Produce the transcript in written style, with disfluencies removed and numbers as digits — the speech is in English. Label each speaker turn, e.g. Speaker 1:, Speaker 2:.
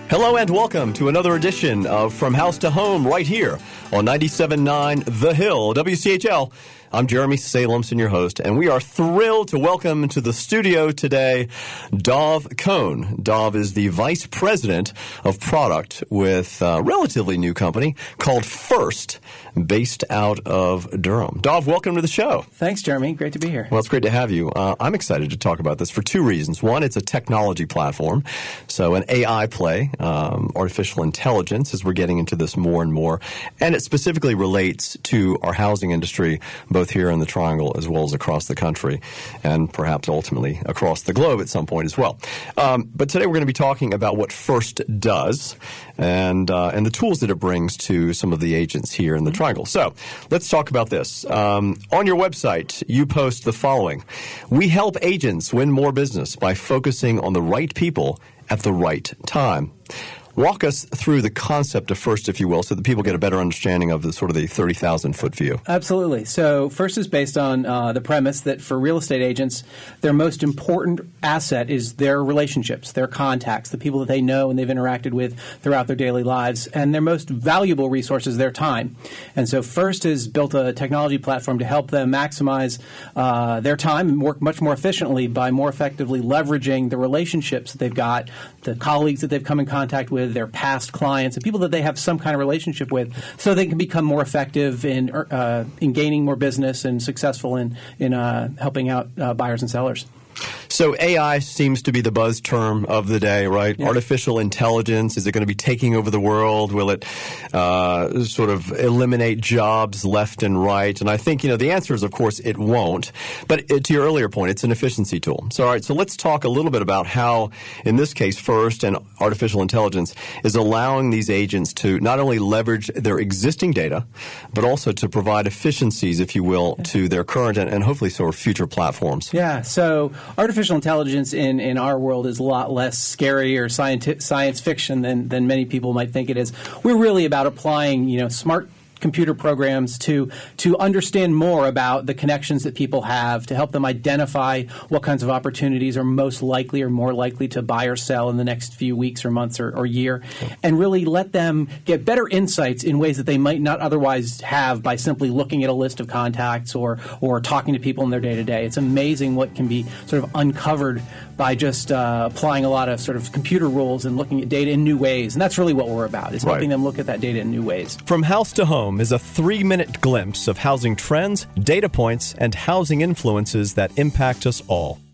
Speaker 1: Hello and welcome to another edition of From House to Home right here on 97.9 The Hill, WCHL. I'm Jeremy Salemson, your host, and we are thrilled to welcome to the studio today Dov Cohn. Dov is the Vice President of Product with a relatively new company called First, based out of Durham. Dov, welcome to the show.
Speaker 2: Thanks, Jeremy. Great to be here.
Speaker 1: Well, it's great to have you. I'm excited to talk about this for two reasons. One, it's a technology platform, so an AI play, artificial intelligence, as we're getting into this more and more, and it specifically relates to our housing industry, both here in the Triangle as well as across the country, and perhaps ultimately across the globe at some point as well. But today we're going to be talking about what First does and the tools that it brings to some of the agents here in the Triangle. So let's talk about this. On your website, you post the following: "We help agents win more business by focusing on the right people at the right time." Walk us through the concept of First, if you will, so that people get a better understanding of the sort of the 30,000-foot view.
Speaker 2: Absolutely. So First is based on the premise that for real estate agents, their most important asset is their relationships, their contacts, the people that they know and they've interacted with throughout their daily lives, and their most valuable resource is their time. And so First has built a technology platform to help them maximize their time and work much more efficiently by more effectively leveraging the relationships that they've got, the colleagues that they've come in contact with, their past clients, and people that they have some kind of relationship with, so they can become more effective in gaining more business and successful in helping out buyers and sellers.
Speaker 1: So AI seems to be the buzz term of the day, right? Yeah. Artificial intelligence, is it going to be taking over the world? Will it sort of eliminate jobs left and right? And I think, the answer is, of course, it won't. But to your earlier point, it's an efficiency tool. So, all right, so let's talk a little bit about how, in this case, First and artificial intelligence is allowing these agents to not only leverage their existing data, but also to provide efficiencies, if you will, to their current and hopefully sort of future platforms.
Speaker 2: Yeah, so artificial intelligence in our world is a lot less scary or science fiction than many people might think it is. We're really about applying, smart computer programs to understand more about the connections that people have, to help them identify what kinds of opportunities are most likely or more likely to buy or sell in the next few weeks or months or year, and really let them get better insights in ways that they might not otherwise have by simply looking at a list of contacts or talking to people in their day-to-day. It's amazing what can be sort of uncovered by just applying a lot of sort of computer rules and looking at data in new ways. And that's really what we're about, is helping them look at that data in new ways.
Speaker 1: From House to Home is a 3-minute glimpse of housing trends, data points, and housing influences that impact us all.